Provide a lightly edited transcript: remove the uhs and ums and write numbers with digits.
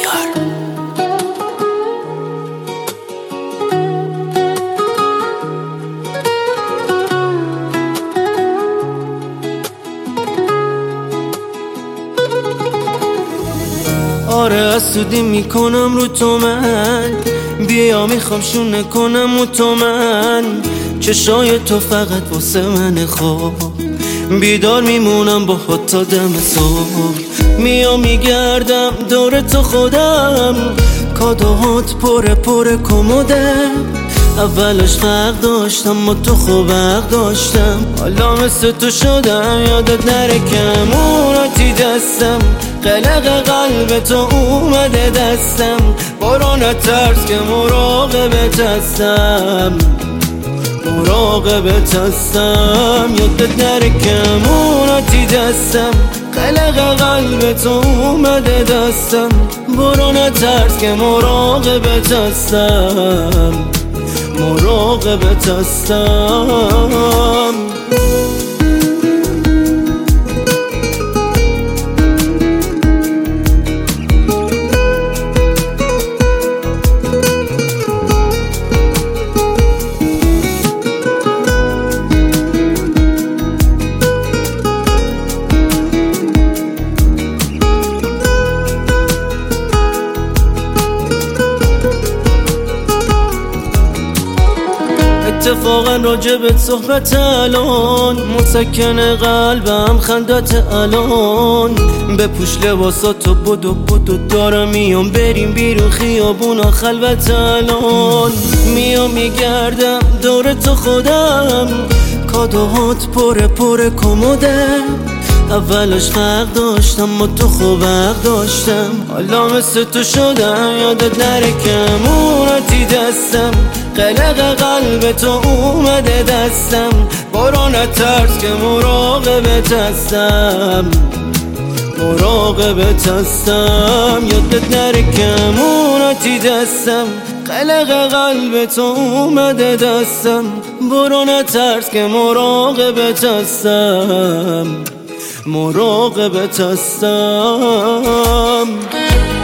بیار. آره حسودی میکنم رو تو من، بیا میخوام شونه کنم و تو من، چشای تو فقط واسه من خواب، بیدار میمونم با خود تا دم صبح. میام میگردم دور تو خودم، کادوهات پر کموده، اولش فرق داشتم و تو خوب حق داشتم، حالا مثل تو شدم یادت نره کموناتی دستم، قلق قلب تو اومده دستم، برو نترس که مراقبت هستم، مراقبت هستم، یادت نره کموناتی دستم، قلق قلب تو اومده دستم، برو نترس که مراقبت هستم، مراقبت هستم. اتفاقا راجبت صحبت الان، مسکن قلبم خندت الان، بپوش لباساتو بدو دارم میام بریم بیرون خیابونا خلوت الان، میام میگردم دور تو خودم، کادوهات پر کموده، اولش فرق داشتم و تو خوب حق داشتم، حالا مثل تو شدم یادت نره کموناتی دستم، قلق قلب تو اومده دستم، برو نترس که مراقبت هستم، مراقبت هستم، یادت نره کموناتی دستم، قلق قلب تو اومده دستم، برو نترس که مراقبت هستم، مراقبت هستم.